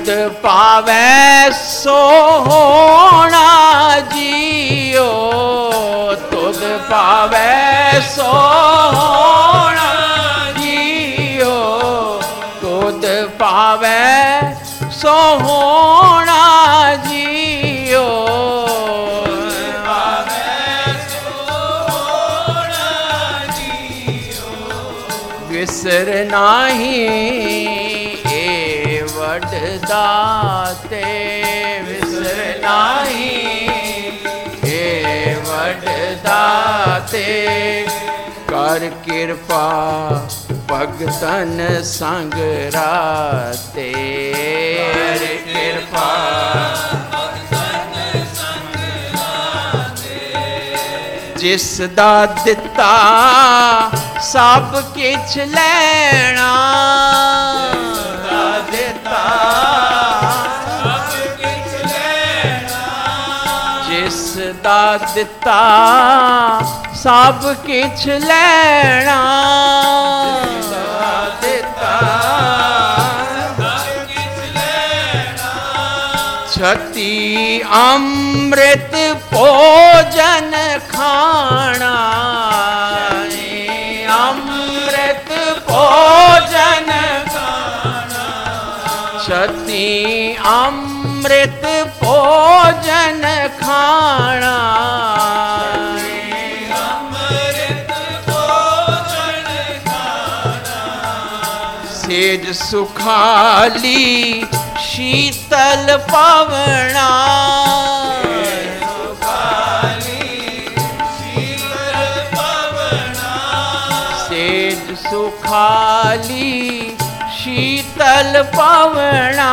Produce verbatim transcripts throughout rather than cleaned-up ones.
तुद पावै सोहना जियो, तुद पावै सोहना जियो, तुद पावै सोहना जियो, विसर नाही ए वड दाते, विसर नाही ए वड दाते, कर कृपा भगतन संग राते, कर कृपा जिस दा दिता सब किछ लैना, दिता सब किछ लैना, जिस दा दिता सब किछ लैना, दिता सब किछ लैना, छती अमृत भोजन खाना, अमृत भोजन खाना, छती अमृत भोजन खाना, अमृत भोजन खाना, सेज सुखाली शीतल पवना, सुखाली शीतल पवना,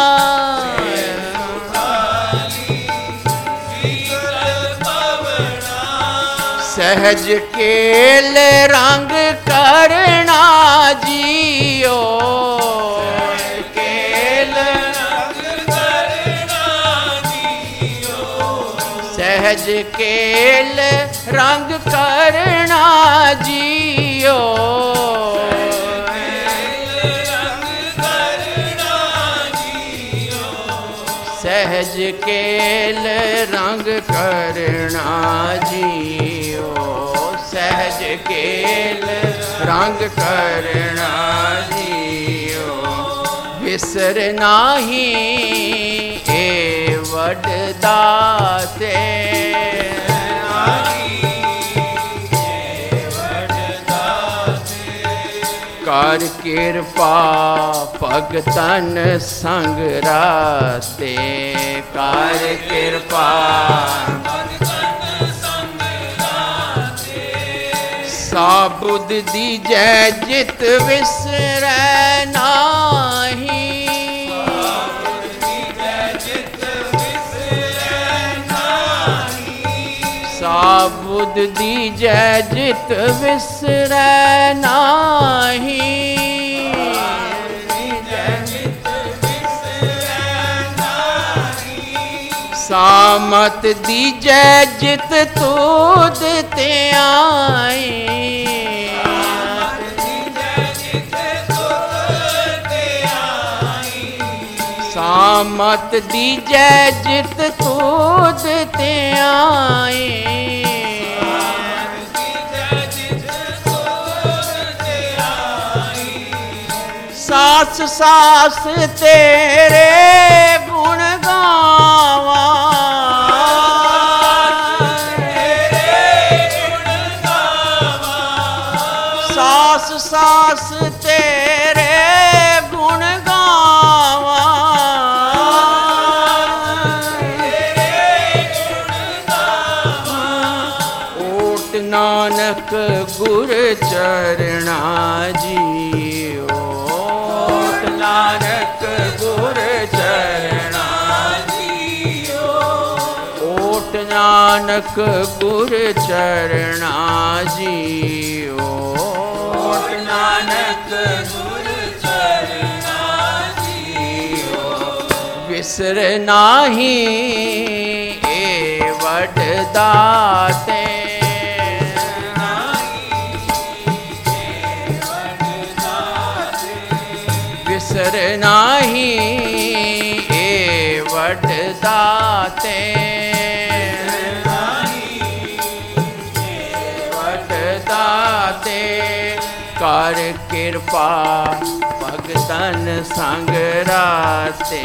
सहज केल रंग करना जियो, केल रंग करना जियो, सहज केल रंग करना जियो, सहज केल रंग करना जियो, सहज केल रंग करना जियो, विसर नाही ए वड दाते, कर कृपा भगतन संग राते, कर कृपा भगतन संग राते, साबुद दीजै जित विसरै नाही, साबुद दीजै जित विसरै नाही, सामत दीजै जित तूद ते आई, सामत दीजै जित तूद ते आई, सास सास तेरे गुण गावा, सास सास तेरे गुण गावा, ओट नानक गुर चरणा जियो, नानक गुर चरणा जियो, ओट नानक गुर चरणा जियो, ओट नानक गुर चरणा जियो, विसर नाही ए वड दाते, विसर नाही दाते वट दाते कर कृपा भगतन संग राते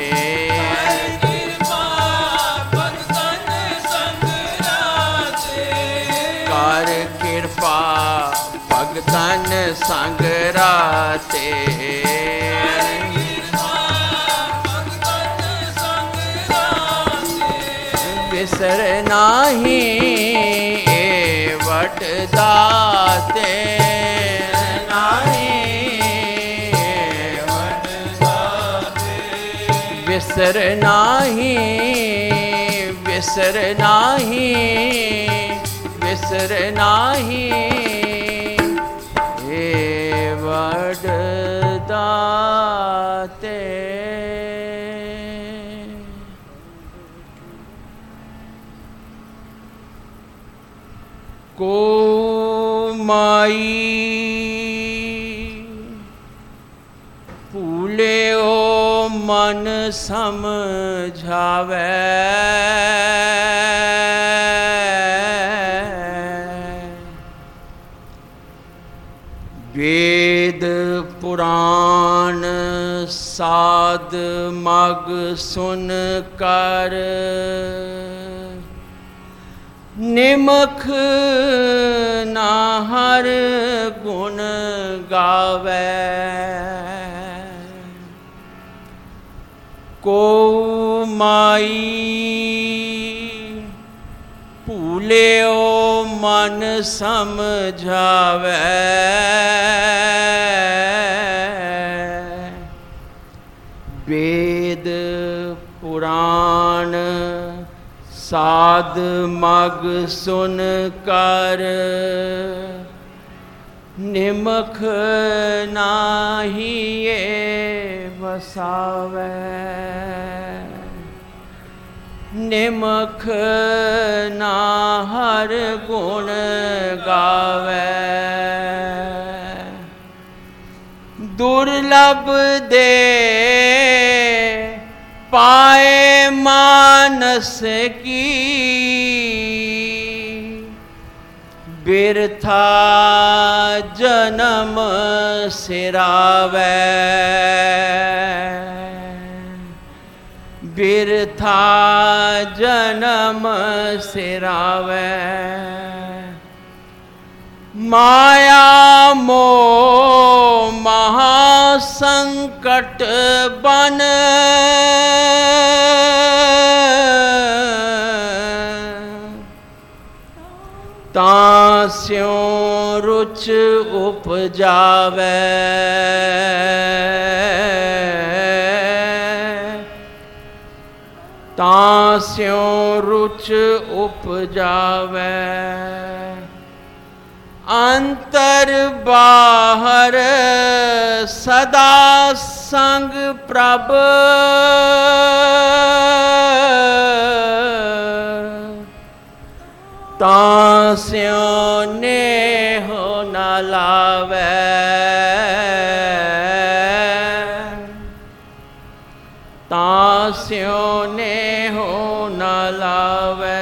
कर कृपा भगतन संग राते बिसर नाही ए वट दाते नाही वट दाते बिसर नाही बिसर नाही बिसर नाही ए वट दाते को माई फूले ओ मन समझावे वेद पुराण साध मग सुन कर निमख ना हर गुण गावे को माई भूले ओ मन समझावे वेद पुराण साध मग सुन कर निमख नाही ये वसावे निमख ना हर गुण गावे दुर्लभ दे पाए मानस की बिरथा जन्म सिरावे बिरथा जन्म सिरावे माया मोह महासंकट बन तास्यों रुच उपजावे तास्यों रुच उपजावे अंतर बाहर सदा संग प्रभ तास्यों ने हो न लावे तास्यों ने हो न लावे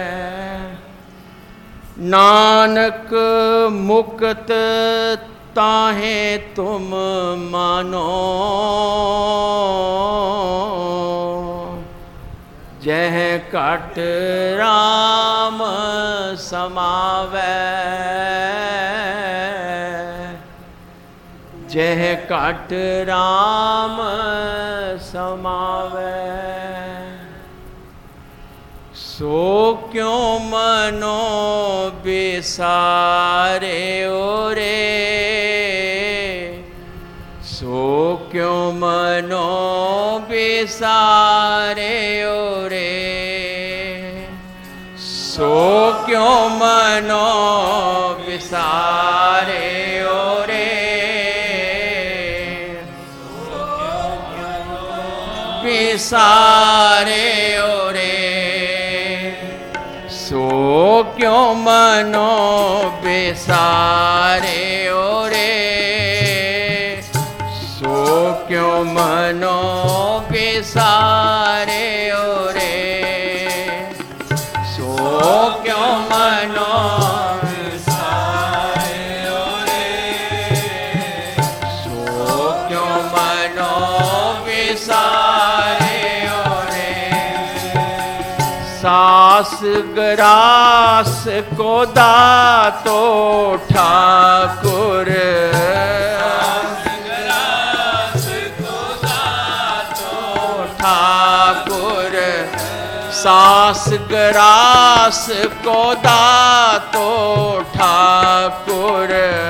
नानक मुक्त ताहे तुम मानो जह कट राम समावे जह कट राम समावे सो क्यों मनो बिसारे ओरे सो क्यों मनो बिसारे ओरे सो क्यों मनो बिसारे ओरे बिसारे ओरे सो क्यों मनो बिसारे ओरे सो क्यों मनो बिसारे ओरे ਮਨੋ ਵਿਸਾਰਿਓ ਰੇ, ਸੋ ਕਿਉ ਮਨੋ ਵਿਸਾਰਿਓ ਰੇ। ਸਾਸ ਗਰਾਸ ਕੋ ਦਾਤੋ ਠਾਕੁਰ, ठाकुर सास ग्रास को दातो ठाकुर,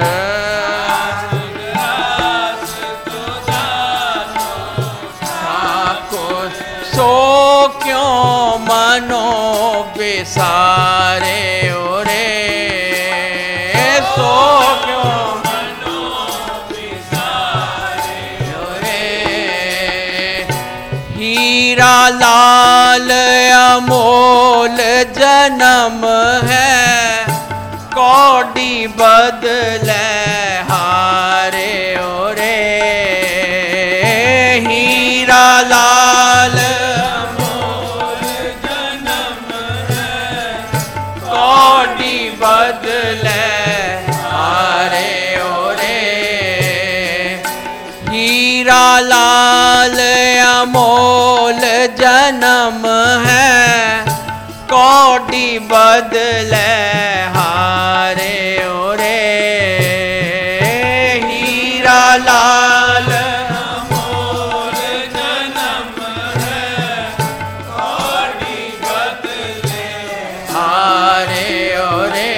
ठाकुर सो क्यों मनो बिसारे रे, सो क्यों हीरा लाल अमोल जन्म है, कौड़ी बदले हारे रे। हीरा लाल अमोल जन्म है, कौड़ी बदले हारे रे। हीरा लाल अमोल जन्म है, कौड़ी बदले हारे रे। हीरा लाल अमोल जन्म है, कौड़ी बदले हारे रे।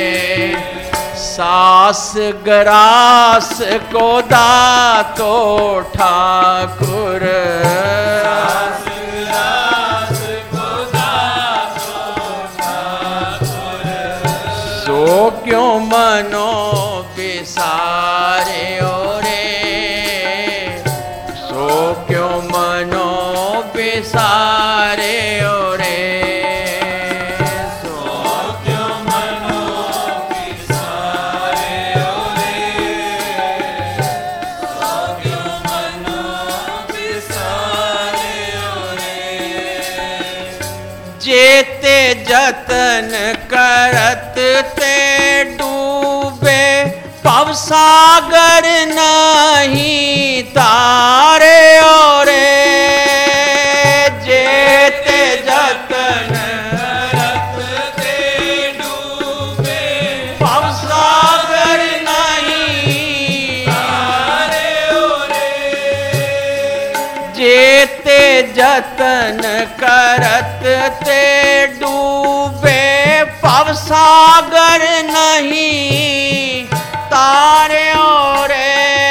सास ग्रास को दातो ठाकुर, सास ग्रास को दातो ठाकुर, सो क्यों मनो बिसारे रे, सो क्यों मनो बिसारे रे। जेते जतन करत ते डूबे, भव सागर नहीं तारे रे। जेते जतन करत ते डूबे, भव सागर नहीं तारे रे। जेते जतन करत ते डूबे, भव सागर नहीं तारे रे।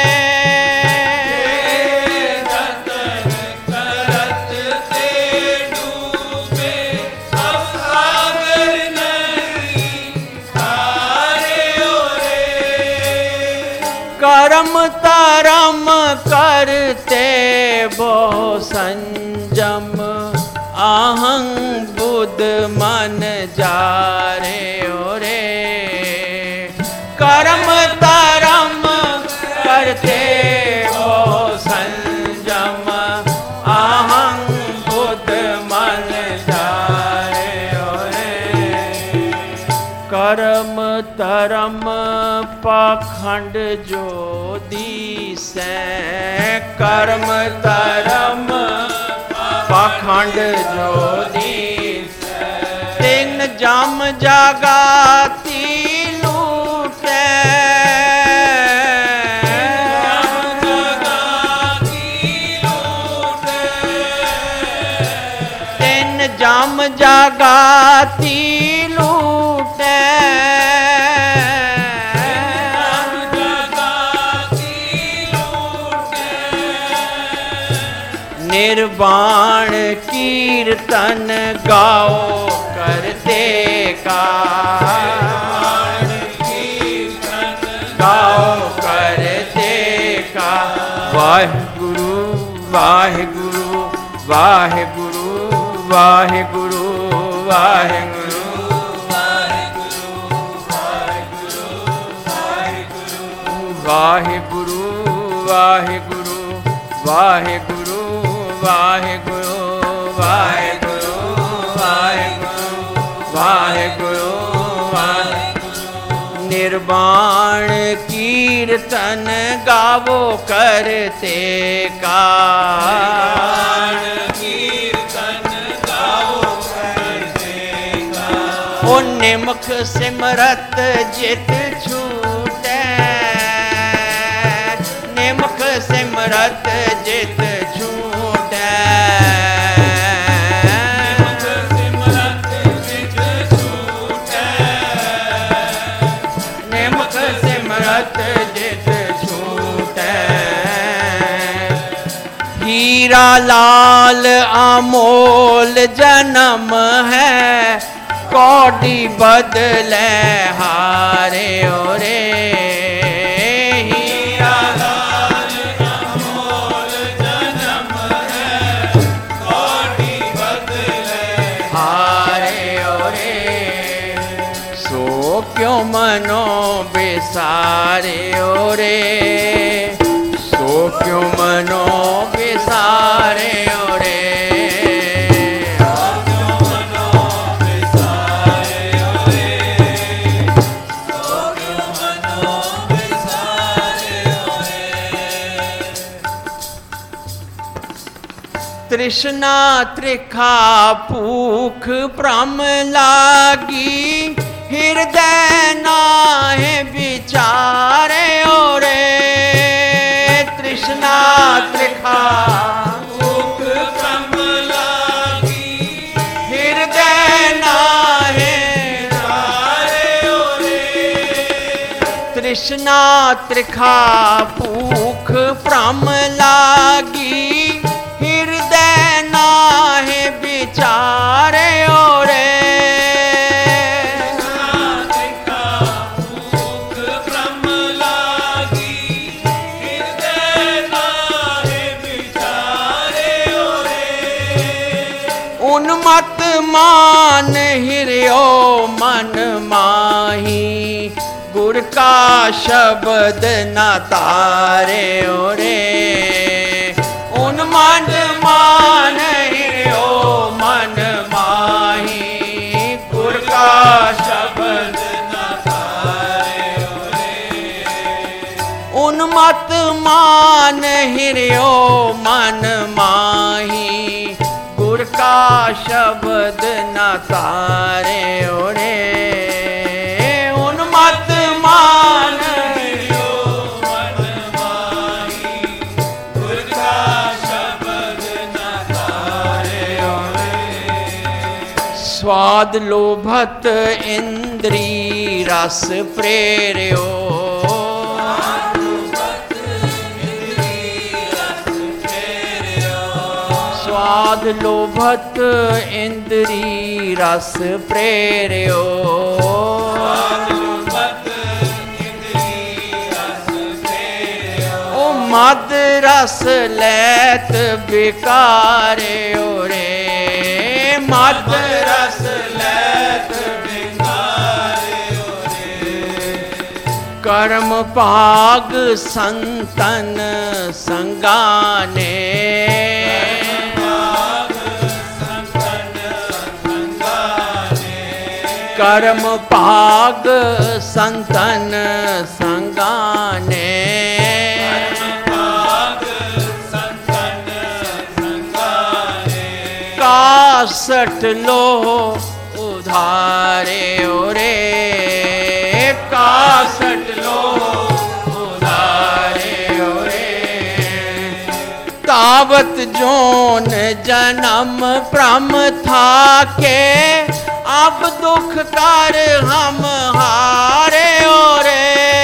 जतन करत ते डूबे, भव सागर नहीं तारे रे। करम तरम करते बहु संजम, आहं बुध मन जारे रे। करम तरम करते हो संजम, आहं बुध मन जारे रे। करम तरम पाखंड जो दीसै, कर्म तरम पाखंड जो दीसै, तिन जम जागाती लूटै। तिन जम जागाती लूटै। निर्वाण कीर्तन गाओ करते का, गाओ करते का। वाहिगुरु वाहिगुरु वाहिगुरु वाहिगुरु वाहिगुरु वाहिगुरु वाहिगुरु वाहिगुरु वाहिगुरु वाहिगुरु वाहिगुरु वाहिगुरु निर्वाण कीर्तन गावो करते का, कीर्तन गावो करते का। ओ निमुख सिमरत जित छूटे, निमुख सिमरत जित छूटे, हीरा लाल अमोल जन्म है, कौड़ी बदले हारे ओरे। हीरा लाल अमोल जन्म है, कौड़ी बदले हारे ओरे। सो क्यों मनो बिसारे ओरे, सो क्यों मनो बिसारे ओरे, सो क्यों मनो बिसारे ओरे, सो क्यों मनो बिसारे ओरे। तृष्णा त्रिखा भूख भ्रम लागी, हृदय नाहे विचारे ओरे। तृष्णा त्रिखा भूख भ्रम लागी, हृदय नाहे विचारे ओरे। तृष्णा त्रिखा भूख भ्रम लागी, हृदय नाहे विचारे ओरे। उन्मत्त मान हिर्यो मन माही, गुर का शब्द न तारे ओरे। उन्मत्त मान हिर्यो मन माही, गुर का शब्द न तारे ओरे। उन्मत्त मान हिर्यो मन माही, गुर का शब्द न तारे ओरे। उन्मत्त मान हिर्यो मन माही, गुर का शब्द न तारे ओरे। स्वाद लोभत इंद्री रस प्रेर्यो, स्वाद लोभत इंद्री रस प्रेर्यो, ओ मद रस लैत बिकारे ओरे। मद रस लैत बिकारे ओरे। कर्म पाग संतन संगाने, कर्म पाग संतन संगाने, कासठ लो उधारे ओरे। कासठ लो उधारे ओरे। तावत जोन जन्म भ्रम था के, अब दुख कर हम हारे ओरे।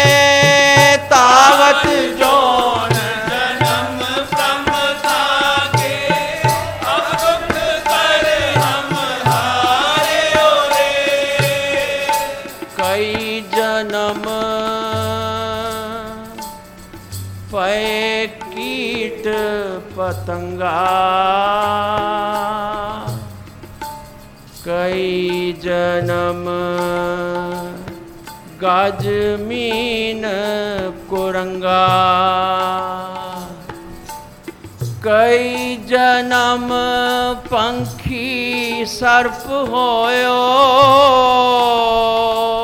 तावत जोन जन्म भ्रम था के, अब दुख कर हम हारे ओरे। कई जन्म पए कीट पतंगा, कई जन्म गज मीन कुरंगा, कई जन्म पंखी सर्प होयो,